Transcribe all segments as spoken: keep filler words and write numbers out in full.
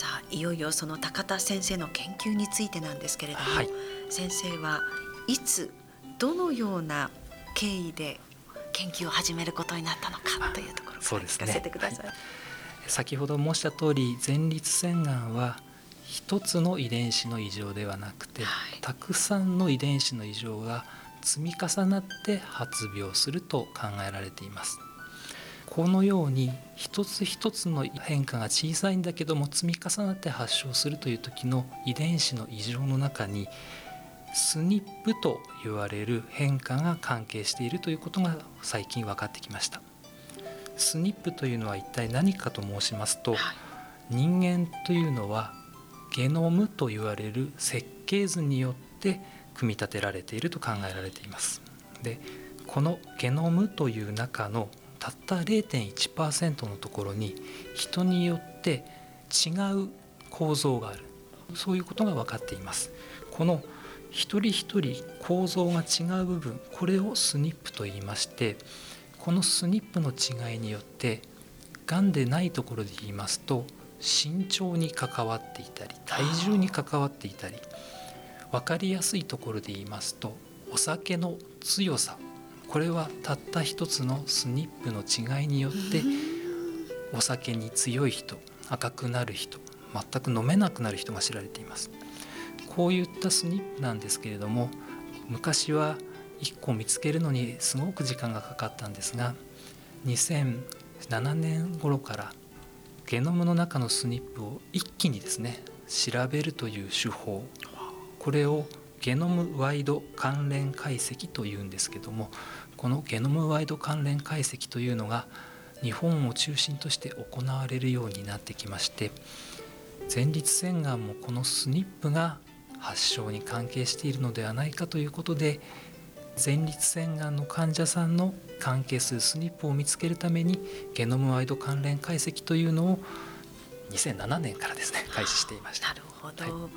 さあいよいよその高田先生の研究についてなんですけれども、 はい、 先生はいつどのような経緯で研究を始めることになったのかというところから聞かせてください。 はい、先ほど申した通り、前立腺がんは一つの遺伝子の異常ではなくて、はい、たくさんの遺伝子の異常が積み重なって発病すると考えられています。このように一つ一つの変化が小さいんだけども積み重なって発症するという時の遺伝子の異常の中にスニップと言われる変化が関係しているということが最近分かってきました。スニップというのは一体何かと申しますと、はい、人間というのはゲノムと言われる設計図によって組み立てられていると考えられています。で、このゲノムという中のたった ゼロてんいちパーセント のところに人によって違う構造がある、そういうことが分かっています。この一人一人構造が違う部分、これをスニップと言いまして、このスニップの違いによってがんでないところで言いますと身長に関わっていたり体重に関わっていたり、分かりやすいところで言いますとお酒の強さ、これはたった一つのスニップの違いによってお酒に強い人、赤くなる人、全く飲めなくなる人が知られています。こういったスニップなんですけれども、昔はいっこ見つけるのにすごく時間がかかったんですが、にせんななねん頃からゲノムの中のスニップを一気にですね調べるという手法、これをゲノムワイド関連解析というんですけども、このゲノムワイド関連解析というのが日本を中心として行われるようになってきまして、前立腺がんもこのスニップが発症に関係しているのではないかということで、前立腺がんの患者さんの関係するスニップを見つけるためにゲノムワイド関連解析というのをにせんななねんからですね開始していました。 なるほど、はい、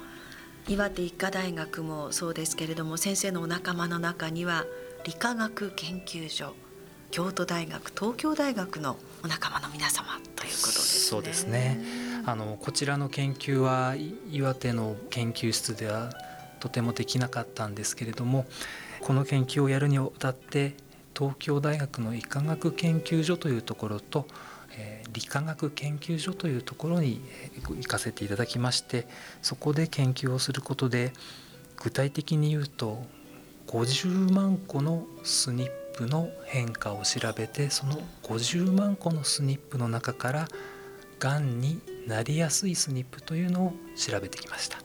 岩手医科大学もそうですけれども、先生のお仲間の中には理化学研究所、京都大学、東京大学のお仲間の皆様ということですね。 そうですね、あのこちらの研究は岩手の研究室ではとてもできなかったんですけれども、この研究をやるにあたって東京大学の医科学研究所というところと、えー、理化学研究所というところに行かせていただきまして、そこで研究をすることで、具体的に言うとごじゅうまんこのスニップの変化を調べて、そのごじゅうまんこのスニップの中からがんになりやすいスニップというのを調べてきました。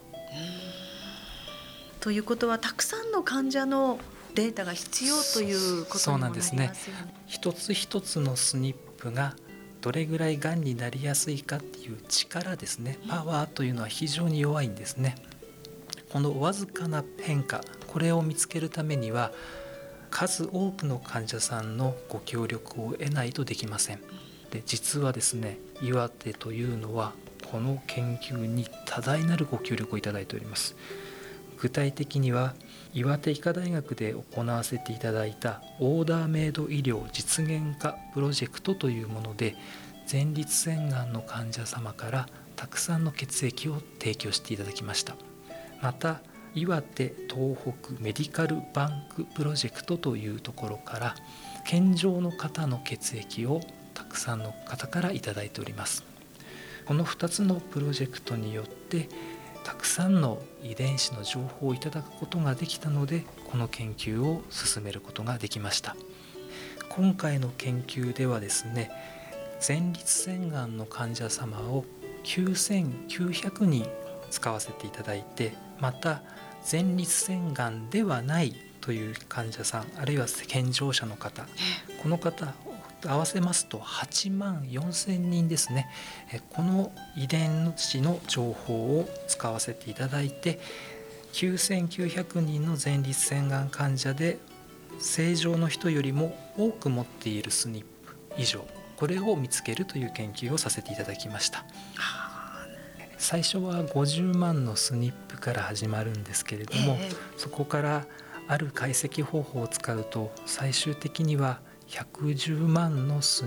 ということはたくさんの患者のデータが必要ということにもなりますよね。 そうなんですね。一つ一つのスニップがどれぐらいがんになりやすいかっていう力ですね、パワーというのは非常に弱いんですね。このわずかな変化、これを見つけるためには数多くの患者さんのご協力を得ないとできません。で、実はですね、岩手というのはこの研究に多大なるご協力をいただいております。具体的には岩手医科大学で行わせていただいたオーダーメイド医療実現化プロジェクトというもので、前立腺がんの患者様からたくさんの血液を提供していただきました。また岩手東北メディカルバンクプロジェクトというところから健常の方の血液をたくさんの方からいただいております。このふたつのプロジェクトによってたくさんの遺伝子の情報をいただくことができたので、この研究を進めることができました。今回の研究ではですね、前立腺がんの患者様をきゅうせんきゅうひゃくにん使わせていただいて、また前立腺がんではないという患者さん、あるいは健常者の方、この方合わせますとはちまんよんせんにんですね。この遺伝子の情報を使わせていただいて、きゅうせんきゅうひゃくにんの前立腺がん患者で正常の人よりも多く持っているスニップ以上、これを見つけるという研究をさせていただきました。最初はごじゅうまんのスニップから始まるんですけれども、えー、そこからある解析方法を使うと最終的にはひゃくじゅうまんのスニッ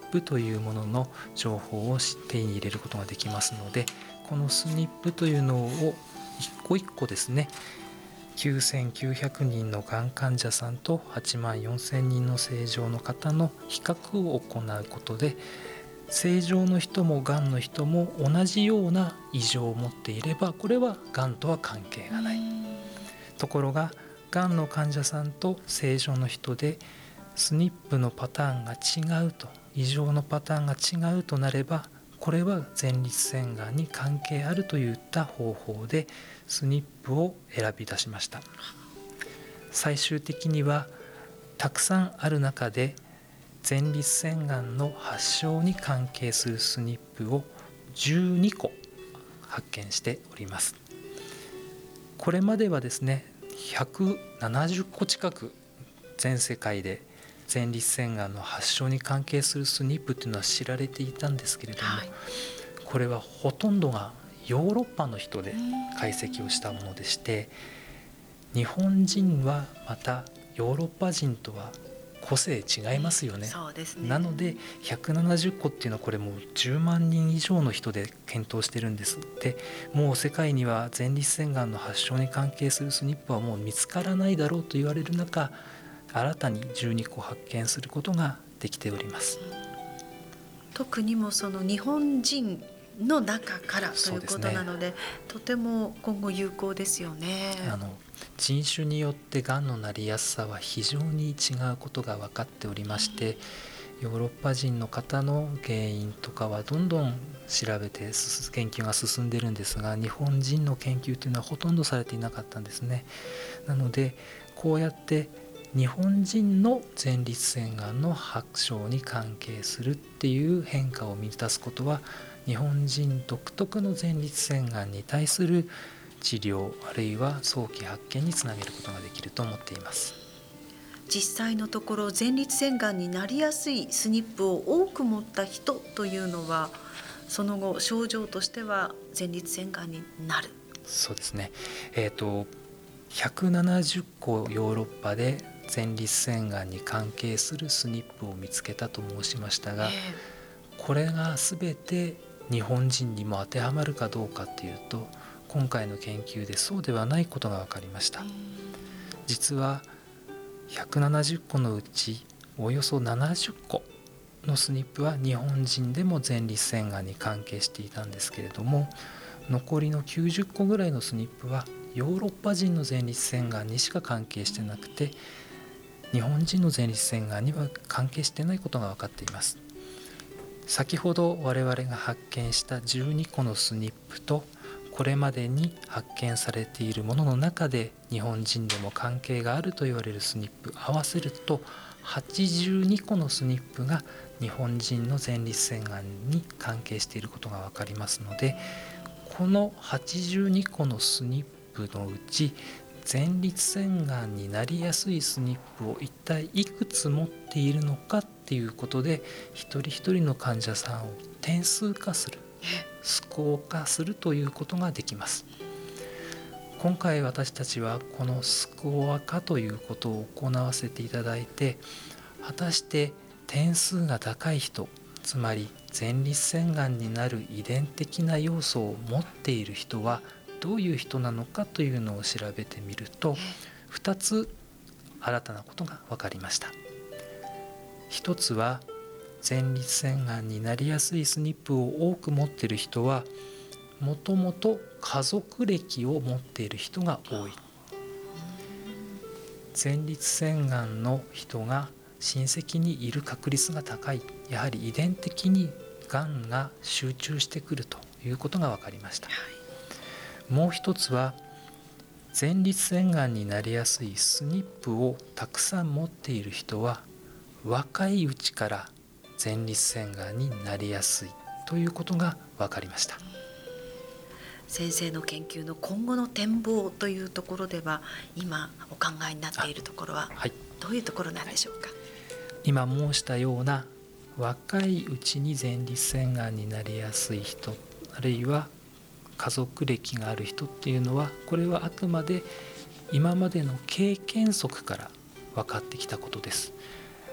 プというものの情報を手に入れることができますので、このスニップというのを一個一個ですね、きゅうせんきゅうひゃくにんのがん患者さんとはちまんよんせんにんの正常の方の比較を行うことで、正常の人もがんの人も同じような異常を持っていれば、これはがんとは関係がない。ところががんの患者さんと正常の人でスニップのパターンが違うと、異常のパターンが違うとなれば、これは前立腺がんに関係あるといった方法でスニップを選び出しました。最終的にはたくさんある中で前立腺がんの発症に関係するスニップをじゅうにこ発見しております。これまではですね、ひゃくななじゅっこ近く全世界で前立腺がんの発症に関係するスニップというのは知られていたんですけれども、はい、これはほとんどがヨーロッパの人で解析をしたものでして、日本人はまたヨーロッパ人とは個性違いますよね。 そうですね。 なのでひゃくななじゅっこっていうのはこれもうじゅうまんにん以上の人で検討してるんです。でもう世界には前立腺がんの発症に関係するスニップはもう見つからないだろうと言われる中、新たにじゅうにこ発見することができております。 特にもその日本人の中からということなので、とても今後有効ですよね。 あの人種によってがんのなりやすさは非常に違うことが分かっておりまして、ヨーロッパ人の方の原因とかはどんどん調べて研究が進んでいるんですが、日本人の研究というのはほとんどされていなかったんですね。なのでこうやって日本人の前立腺がんの発症に関係するっていう変化を見出すことは、日本人独特の前立腺がんに対する治療あるいは早期発見につなげることができると思っています。 実際のところ前立腺がんになりやすいスニップを多く持った人というのは、その後症状としては前立腺がんになる。 そうですね、えーと、ひゃくななじゅっこヨーロッパで前立腺がんに関係するスニップを見つけたと申しましたが、これが全て日本人にも当てはまるかどうかというと、今回の研究でそうではないことが分かりました。実はひゃくななじゅっこのうちおよそななじゅっこのスニップは日本人でも前立腺がんに関係していたんですけれども、残りのきゅうじゅっこぐらいのスニップはヨーロッパ人の前立腺がんにしか関係してなくて、日本人の前立腺がんには関係していないことが分かっています。先ほど我々が発見したじゅうにこのスニップと、これまでに発見されているものの中で日本人でも関係があると言われるスニップ合わせるとはちじゅうにこのスニップが日本人の前立腺がんに関係していることが分かりますので、このはちじゅうにこのスニップのうち前立腺がんになりやすいスニップを一体いくつ持っているのかっていうことで、一人一人の患者さんを点数化する、スコア化するということができます。今回私たちはこのスコア化ということを行わせていただいて、果たして点数が高い人、つまり前立腺がんになる遺伝的な要素を持っている人はどういう人なのかというのを調べてみると、ふたつ新たなことが分かりました。ひとつは前立腺がんになりやすいスニップを多く持っている人は、もともと家族歴を持っている人が多い。前立腺がんの人が親戚にいる確率が高い。やはり遺伝的にがんが集中してくるということが分かりました。もう一つは前立腺がんになりやすいスニップをたくさん持っている人は若いうちから前立腺がんになりやすいということが分かりました。 先生の研究の今後の展望というところでは、今お考えになっているところはどういうところなんでしょうか。 今申したような若いうちに前立腺がんになりやすい人、あるいは家族歴がある人っていうのは、これはあくまで今までの経験則から分かってきたことです。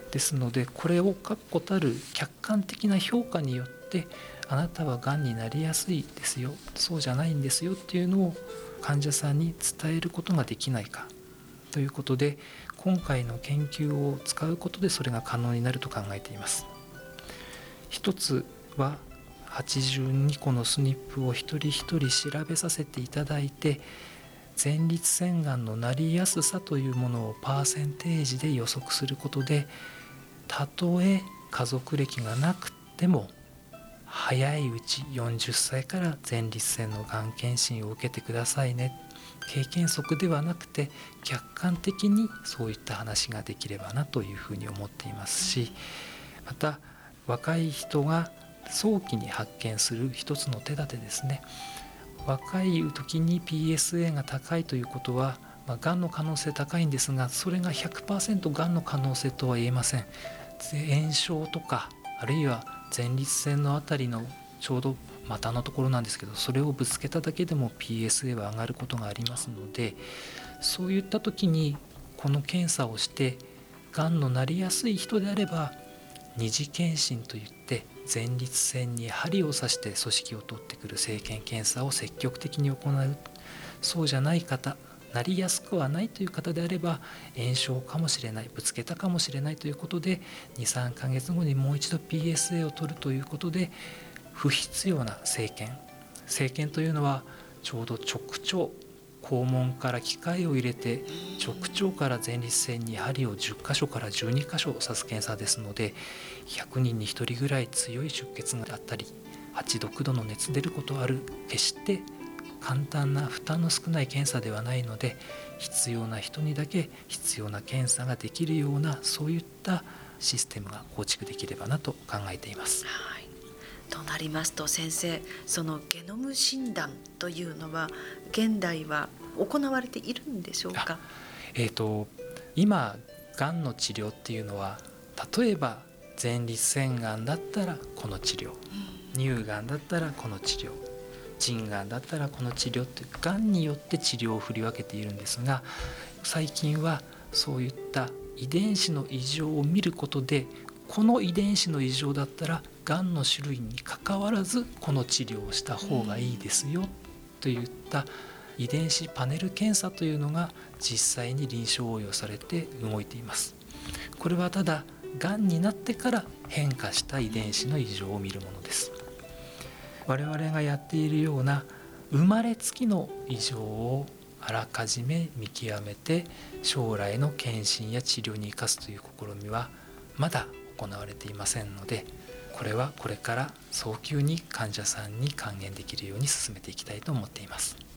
ですので、これを確固たる客観的な評価によってあなたはがんになりやすいですよ、そうじゃないんですよっていうのを患者さんに伝えることができないかということで、今回の研究を使うことでそれが可能になると考えています。一つははちじゅうにこのスニップを一人一人調べさせていただいて、前立腺がんのなりやすさというものをパーセンテージで予測することで、たとえ家族歴がなくても早いうちよんじゅっさいから前立腺のがん検診を受けてくださいね、経験則ではなくて客観的にそういった話ができればなというふうに思っていますし、また若い人が早期に発見する一つの手立てですね。若い時に ピーエスエー が高いということは、まあ、がんの可能性高いんですが、それが ひゃくパーセント がんの可能性とは言えません。炎症とか、あるいは前立腺のあたりのちょうど股のところなんですけど、それをぶつけただけでも ピーエスエー は上がることがありますので、そういった時にこの検査をしてがんのなりやすい人であれば、二次検診といって前立腺に針を刺して組織を取ってくる生検検査を積極的に行う。そうじゃない方、なりやすくはないという方であれば、炎症かもしれない、ぶつけたかもしれないということで にさんかげつごにもう一度 ピーエスエー を取るということで、不必要な生検生検というのはちょうど直腸、肛門から機械を入れて直腸から前立腺に針をじゅっかしょからじゅうにかしょ刺す検査ですので、ひゃくにんにひとりぐらい強い出血があったりはちどくどの熱出ることある、決して簡単な負担の少ない検査ではないので、必要な人にだけ必要な検査ができるような、そういったシステムが構築できればなと考えています。 はい、となりますと先生、そのゲノム診断というのは現代は行われているんでしょうか。 えーと、今がんの治療っていうのは、例えば前立腺がんだったらこの治療、乳がんだったらこの治療、腎がんだったらこの治療ってがんによって治療を振り分けているんですが、最近はそういった遺伝子の異常を見ることで、この遺伝子の異常だったらがんの種類にかかわらずこの治療をした方がいいですよといった遺伝子パネル検査というのが実際に臨床応用されて動いています。これはただがんになってから変化した遺伝子の異常を見るものです。我々がやっているような生まれつきの異常をあらかじめ見極めて将来の検診や治療に生かすという試みはまだ行われていませんので、これはこれから早急に患者さんに還元できるように進めていきたいと思っています。